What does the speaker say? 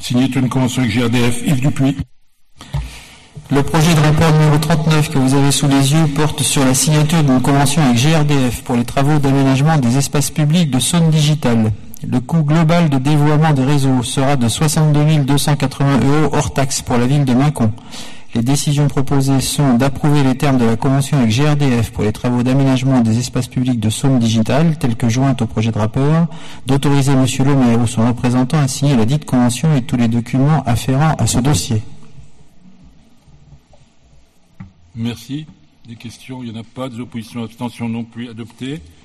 signé une convention avec GRDF. Yves Dupuis. Le projet de rapport numéro 39 que vous avez sous les yeux porte sur la signature d'une convention avec GRDF pour les travaux d'aménagement des espaces publics de Saône Digital. Le coût global de dévoiement des réseaux sera de 62 280 € hors taxe pour la ville de Mâcon. Les décisions proposées sont d'approuver les termes de la convention avec GRDF pour les travaux d'aménagement des espaces publics de Saône Digital, tels que jointes au projet de rapport, d'autoriser M. le maire ou son représentant à signer la dite convention et tous les documents afférents à ce dossier. Merci. Des questions, il n'y en a pas. Des oppositions, abstentions non plus adoptées.